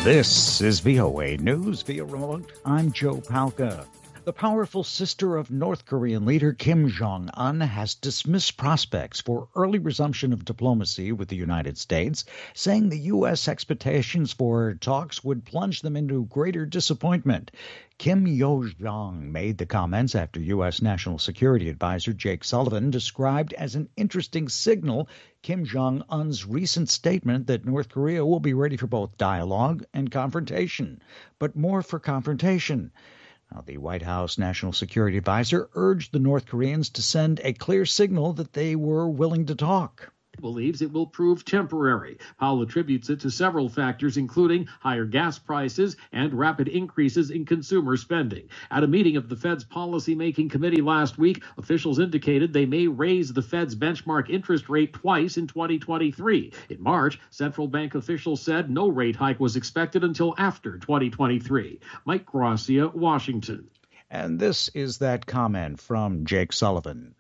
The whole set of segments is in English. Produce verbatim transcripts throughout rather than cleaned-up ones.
This is V O A News via remote. I'm Joe Palca. The powerful sister of North Korean leader Kim Jong-un has dismissed prospects for early resumption of diplomacy with the United States, saying the U S expectations for talks would plunge them into greater disappointment. Kim Yo-jong made the comments after U S. National Security Advisor Jake Sullivan described as an interesting signal Kim Jong-un's recent statement that North Korea will be ready for both dialogue and confrontation, but more for confrontation. Now, the White House National Security Advisor urged the North Koreans to send a clear signal that they were willing to talk. Believes it will prove temporary. Powell attributes it to several factors, including higher gas prices and rapid increases in consumer spending. At a meeting of the Fed's policymaking committee last week, officials indicated they may raise the Fed's benchmark interest rate twice in twenty twenty-three. In March, central bank officials said no rate hike was expected until after twenty twenty-three. Mike Gracia, Washington. And this is that comment from Jake Sullivan.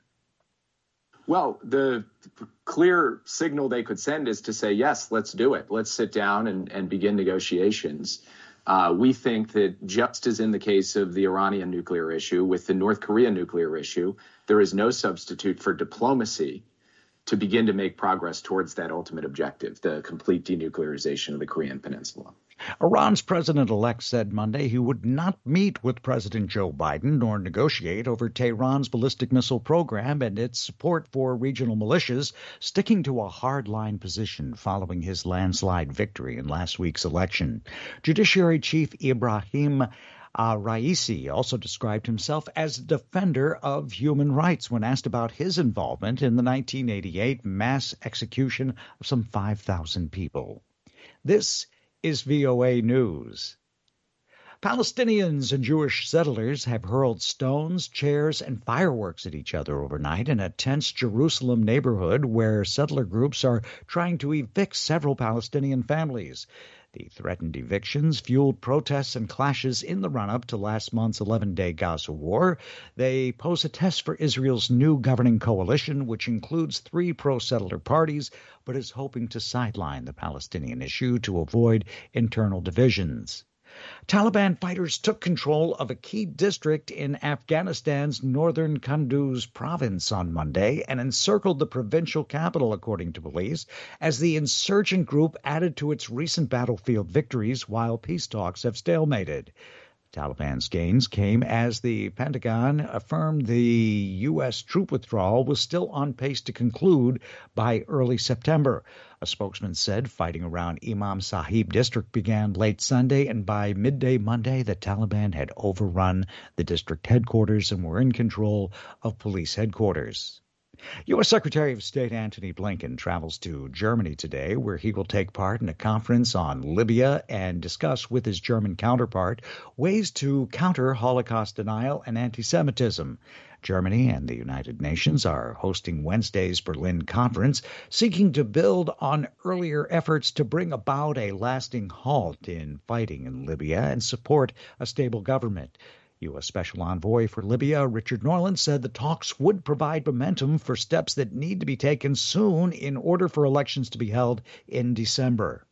Well, the clear signal they could send is to say, yes, let's do it. Let's sit down and, and begin negotiations. Uh, we think that just as in the case of the Iranian nuclear issue, with the North Korean nuclear issue, there is no substitute for diplomacy to begin to make progress towards that ultimate objective, the complete denuclearization of the Korean Peninsula. Iran's president-elect said Monday he would not meet with President Joe Biden nor negotiate over Tehran's ballistic missile program and its support for regional militias, sticking to a hard-line position following his landslide victory in last week's election. Judiciary Chief Ibrahim Uh, Raisi also described himself as a defender of human rights when asked about his involvement in the nineteen eighty-eight mass execution of some five thousand people. This is V O A News. Palestinians and Jewish settlers have hurled stones, chairs, and fireworks at each other overnight in a tense Jerusalem neighborhood where settler groups are trying to evict several Palestinian families. The threatened evictions fueled protests and clashes in the run-up to last month's eleven-day Gaza war. They pose a test for Israel's new governing coalition, which includes three pro-settler parties, but is hoping to sideline the Palestinian issue to avoid internal divisions. Taliban fighters took control of a key district in Afghanistan's northern Kunduz province on Monday and encircled the provincial capital, according to police, as the insurgent group added to its recent battlefield victories while peace talks have stalemated. Taliban's gains came as the Pentagon affirmed the U S troop withdrawal was still on pace to conclude by early September. A spokesman said fighting around Imam Sahib district began late Sunday, and by midday Monday, the Taliban had overrun the district headquarters and were in control of police headquarters. U S. Secretary of State Antony Blinken travels to Germany today, where he will take part in a conference on Libya and discuss with his German counterpart ways to counter Holocaust denial and anti-Semitism. Germany and the United Nations are hosting Wednesday's Berlin conference, seeking to build on earlier efforts to bring about a lasting halt in fighting in Libya and support a stable government. U S. Special Envoy for Libya, Richard Norland, said the talks would provide momentum for steps that need to be taken soon in order for elections to be held in December.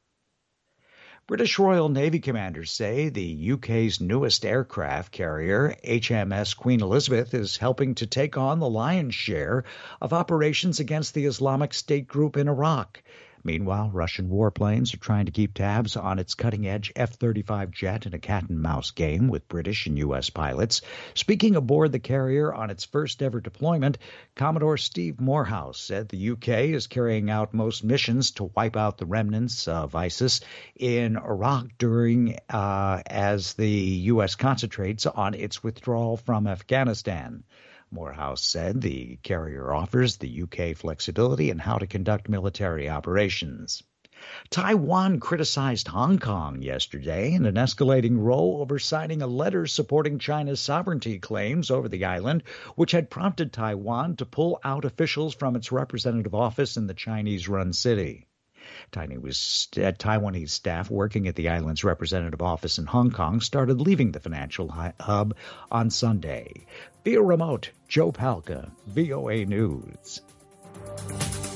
British Royal Navy commanders say the U K's newest aircraft carrier, H M S Queen Elizabeth, is helping to take on the lion's share of operations against the Islamic State group in Iraq. Meanwhile, Russian warplanes are trying to keep tabs on its cutting-edge F thirty-five jet in a cat-and-mouse game with British and U S pilots. Speaking aboard the carrier on its first-ever deployment, Commodore Steve Morehouse said the U K is carrying out most missions to wipe out the remnants of ISIS in Iraq during uh, as the U S concentrates on its withdrawal from Afghanistan. Morehouse said the carrier offers the U K flexibility in how to conduct military operations. Taiwan criticized Hong Kong yesterday in an escalating row over signing a letter supporting China's sovereignty claims over the island, which had prompted Taiwan to pull out officials from its representative office in the Chinese-run city. Taiwanese staff working at the island's representative office in Hong Kong started leaving the financial hub on Sunday. Via remote, Joe Palca, V O A News.